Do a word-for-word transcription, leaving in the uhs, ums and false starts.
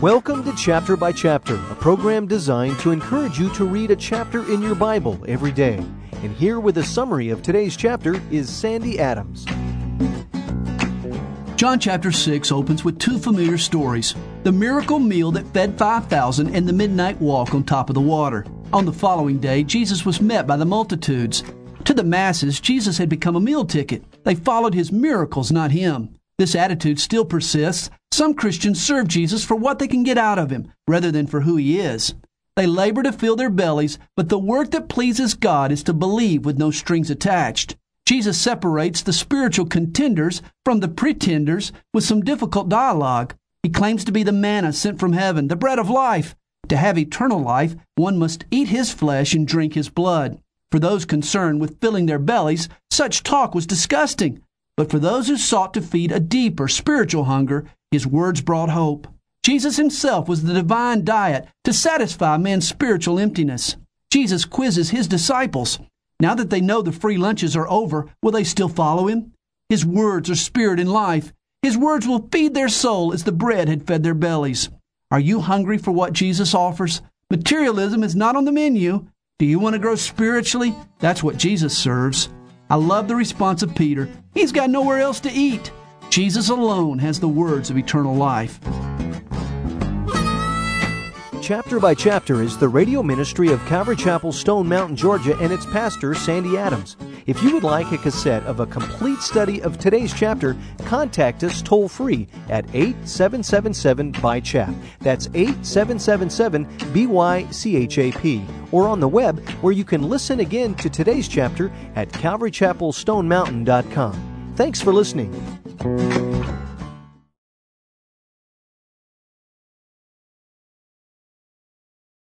Welcome to Chapter by Chapter, a program designed to encourage you to read a chapter in your Bible every day. And here with a summary of today's chapter is Sandy Adams. John chapter six opens with two familiar stories: the miracle meal that fed five thousand and the midnight walk on top of the water. On the following day, Jesus was met by the multitudes. To the masses, Jesus had become a meal ticket. They followed his miracles, not him. This attitude still persists. Some Christians serve Jesus for what they can get out of him, rather than for who he is. They labor to fill their bellies, but the work that pleases God is to believe with no strings attached. Jesus separates the spiritual contenders from the pretenders with some difficult dialogue. He claims to be the manna sent from heaven, the bread of life. To have eternal life, one must eat his flesh and drink his blood. For those concerned with filling their bellies, such talk was disgusting. But for those who sought to feed a deeper spiritual hunger, his words brought hope. Jesus himself was the divine diet to satisfy man's spiritual emptiness. Jesus quizzes his disciples. Now that they know the free lunches are over, will they still follow him? His words are spirit and life. His words will feed their soul as the bread had fed their bellies. Are you hungry for what Jesus offers? Materialism is not on the menu. Do you want to grow spiritually? That's what Jesus serves. I love the response of Peter. He's got nowhere else to eat. Jesus alone has the words of eternal life. Chapter by Chapter is the radio ministry of Calvary Chapel, Stone Mountain, Georgia, and its pastor, Sandy Adams. If you would like a cassette of a complete study of today's chapter, contact us toll-free at eight seven seven seven B Y C H A P. That's eight seven seven seven B Y C H A P. Or on the web, where you can listen again to today's chapter at calvary chapel stone mountain dot com. Thanks for listening.